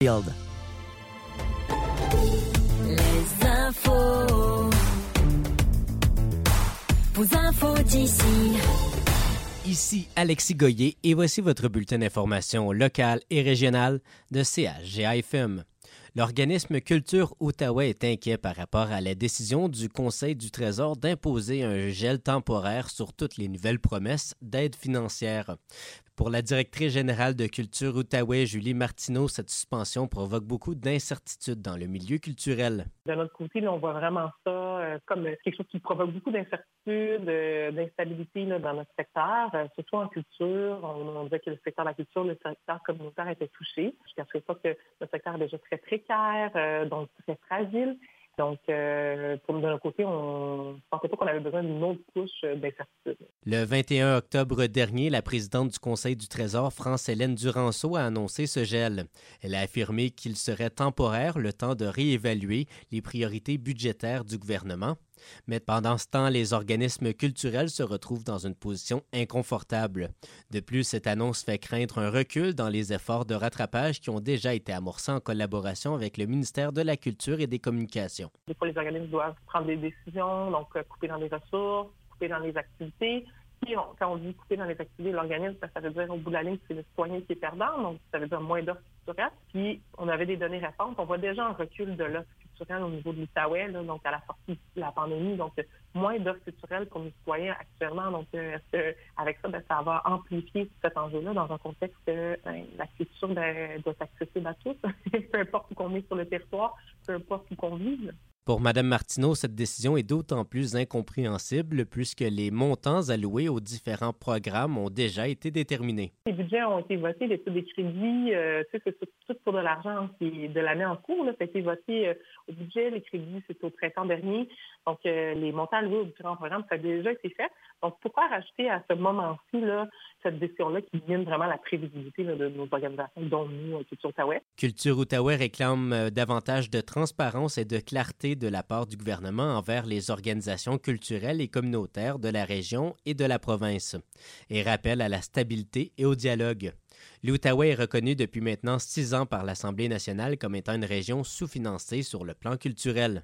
Field. Les infos. Vos infos d'ici. Ici Alexis Goyer et voici votre bulletin d'information locale et régionale de CHGA-FM. L'organisme Culture Outaouais est inquiet par rapport à la décision du Conseil du Trésor d'imposer un gel temporaire sur toutes les nouvelles promesses d'aide financière. Pour la directrice générale de Culture Outaouais, Julie Martineau, cette suspension provoque beaucoup d'incertitudes dans le milieu culturel. De notre côté, là, on voit vraiment ça comme quelque chose qui provoque beaucoup d'incertitudes, d'instabilité là, dans notre secteur, surtout en culture. On disait que le secteur de la culture, le secteur communautaire était touché. Je ne cacherai pas que le secteur est déjà très précaire, donc très fragile. Donc, de notre côté, on ne pensait pas qu'on avait besoin d'une autre couche d'incertitude. Le 21 octobre dernier, la présidente du Conseil du Trésor, France-Hélène Duranceau, a annoncé ce gel. Elle a affirmé qu'il serait temporaire le temps de réévaluer les priorités budgétaires du gouvernement. Mais pendant ce temps, les organismes culturels se retrouvent dans une position inconfortable. De plus, cette annonce fait craindre un recul dans les efforts de rattrapage qui ont déjà été amorcés en collaboration avec le ministère de la Culture et des Communications. Des fois, les organismes doivent prendre des décisions, donc couper dans les ressources, couper dans les activités. Puis, quand on dit couper dans les activités de l'organisme, ça veut dire au bout de la ligne, c'est le citoyen qui est perdant, donc ça veut dire moins d'offres culturelles. Puis, on avait des données récentes. On voit déjà un recul de l'offre culturelle au niveau de l'Outaouais, là, donc à la sortie de la pandémie. Donc, moins d'offres culturelles pour les citoyens actuellement. Donc, avec ça, ça va amplifier cet enjeu-là dans un contexte que la culture doit être accessible à tous, peu importe où on est sur le territoire, peu importe où on vit. Pour Mme Martineau, cette décision est d'autant plus incompréhensible puisque les montants alloués aux différents programmes ont déjà été déterminés. Les budgets ont été votés, des crédits, c'est tout pour de l'argent qui est de l'année en cours. Là, ça a été voté au budget, les crédits, c'est au printemps dernier. Donc, les montants alloués aux différents programmes, ça a déjà été fait. Donc, pourquoi rajouter à ce moment-ci là, cette décision-là qui mine vraiment la prévisibilité là, de nos organisations, dont nous, Culture Outaouais? Culture Outaouais réclame davantage de transparence et de clarté de la part du gouvernement envers les organisations culturelles et communautaires de la région et de la province et rappelle à la stabilité et au dialogue. L'Outaouais est reconnu depuis maintenant 6 ans par l'Assemblée nationale comme étant une région sous-financée sur le plan culturel.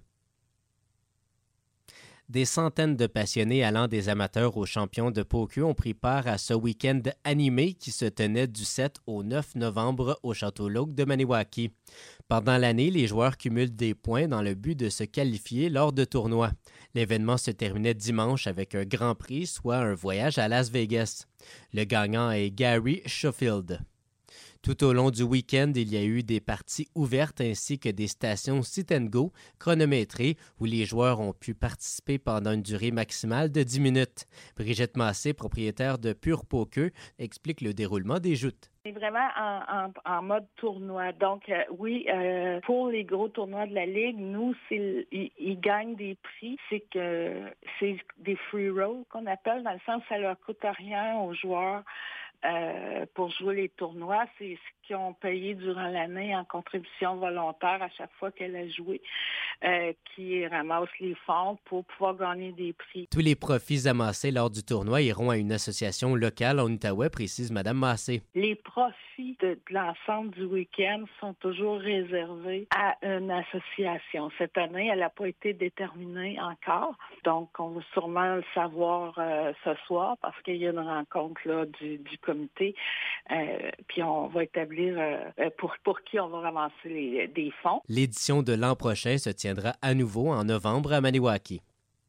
Des centaines de passionnés allant des amateurs aux champions de poker ont pris part à ce week-end animé qui se tenait du 7 au 9 novembre au Château L'Oak de Maniwaki. Pendant l'année, les joueurs cumulent des points dans le but de se qualifier lors de tournois. L'événement se terminait dimanche avec un grand prix, soit un voyage à Las Vegas. Le gagnant est Gary Schofield. Tout au long du week-end, il y a eu des parties ouvertes ainsi que des stations sit-and-go chronométrées où les joueurs ont pu participer pendant une durée maximale de 10 minutes. Brigitte Massé, propriétaire de Pure Poker, explique le déroulement des joutes. C'est vraiment en mode tournoi. Donc, pour les gros tournois de la Ligue, nous, ils gagnent des prix. C'est des free rolls qu'on appelle, dans le sens que ça leur coûte rien aux joueurs. Pour jouer les tournois, c'est ce qu'ils ont payé durant l'année en contribution volontaire à chaque fois qu'elle a joué, qui ramasse les fonds pour pouvoir gagner des prix. Tous les profits amassés lors du tournoi iront à une association locale en Outaouais, précise Mme Massé. Les profits de l'ensemble du week-end sont toujours réservés à une association. Cette année, elle n'a pas été déterminée encore, donc on va sûrement le savoir ce soir parce qu'il y a une rencontre là, du comité, puis on va établir pour qui on va ramasser des fonds. L'édition de l'an prochain se tiendra à nouveau en novembre à Maniwaki.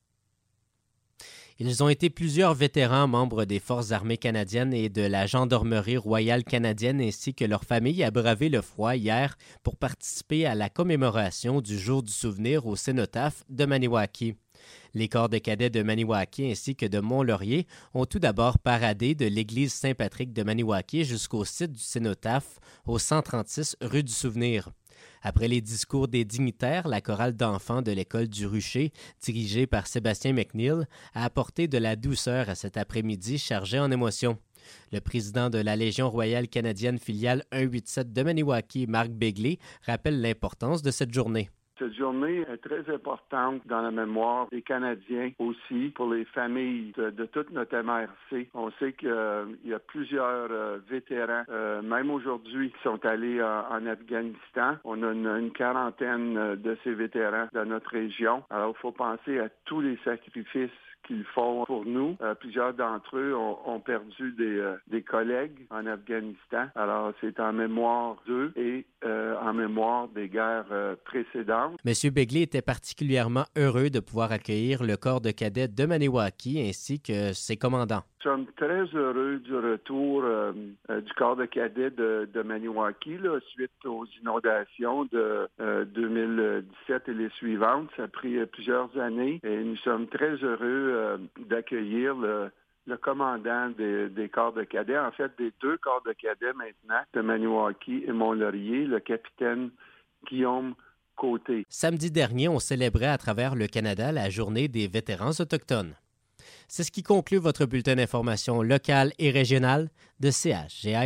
Ils ont été plusieurs vétérans membres des Forces armées canadiennes et de la Gendarmerie royale canadienne ainsi que leurs familles à braver le froid hier pour participer à la commémoration du Jour du souvenir au cénotaphe de Maniwaki. Les corps de cadets de Maniwaki ainsi que de Mont-Laurier ont tout d'abord paradé de l'église Saint-Patrick de Maniwaki jusqu'au site du cénotaphe au 136 rue du Souvenir. Après les discours des dignitaires, la chorale d'enfants de l'école du Rucher, dirigée par Sébastien McNeil, a apporté de la douceur à cet après-midi chargé en émotions. Le président de la Légion royale canadienne filiale 187 de Maniwaki, Marc Begley, rappelle l'importance de cette journée. Cette journée est très importante dans la mémoire des Canadiens aussi, pour les familles de toute notre MRC. On sait qu'il y a plusieurs vétérans, même aujourd'hui, qui sont allés en Afghanistan. On a une quarantaine de ces vétérans dans notre région. Alors, il faut penser à tous les sacrifices qu'ils font pour nous. Plusieurs d'entre eux ont perdu des collègues en Afghanistan. Alors, c'est en mémoire d'eux et en mémoire des guerres précédentes. M. Begley était particulièrement heureux de pouvoir accueillir le corps de cadets de Maniwaki ainsi que ses commandants. Nous sommes très heureux du retour du corps de cadets de Maniwaki suite aux inondations de 2017 et les suivantes. Ça a pris plusieurs années et nous sommes très heureux d'accueillir le commandant des corps de cadets, en fait des 2 corps de cadets maintenant, de Maniwaki et Mont-Laurier, le capitaine Guillaume Côté. Samedi dernier, on célébrait à travers le Canada la Journée des vétérans autochtones. C'est ce qui conclut votre bulletin d'information locale et régionale de CHGA.